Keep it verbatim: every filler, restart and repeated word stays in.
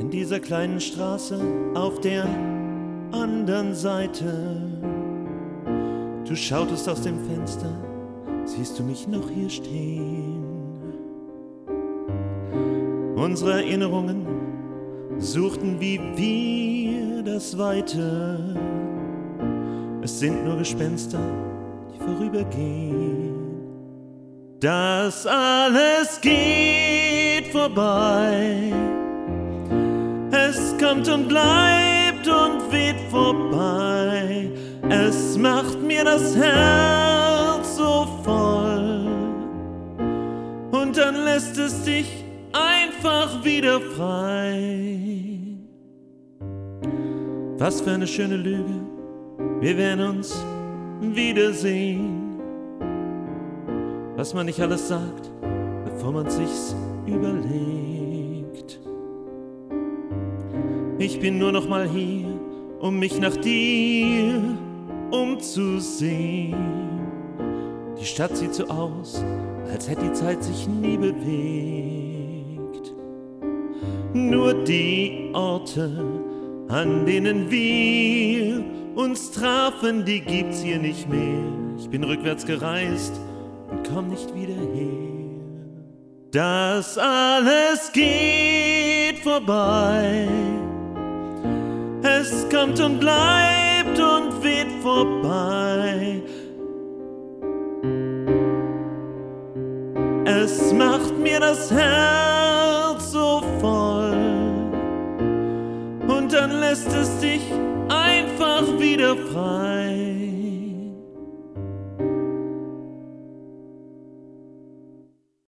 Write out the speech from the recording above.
in dieser kleinen Straße auf der anderen Seite. Du schautest aus dem Fenster, siehst du mich noch hier stehen? Unsere Erinnerungen suchten wie wir das Weite. Es sind nur Gespenster, die vorübergehen. Das alles geht vorbei. Es kommt und bleibt und weht vorbei. Es macht mir das Herz so voll. Und dann lässt es dich einfach wieder frei. Was für eine schöne Lüge, wir werden uns wiedersehen. Was man nicht alles sagt, bevor man sich's überlegt. Ich bin nur noch mal hier, um mich nach dir umzusehen. Die Stadt sieht so aus, als hätte die Zeit sich nie bewegt. Nur die Orte, an denen wir uns trafen, die gibt's hier nicht mehr. Ich bin rückwärts gereist und komm nicht wieder her. Das alles geht vorbei. Es kommt und bleibt und weht vorbei. Es macht mir das Herz so voll. Und dann lässt es dich einfach wieder frei.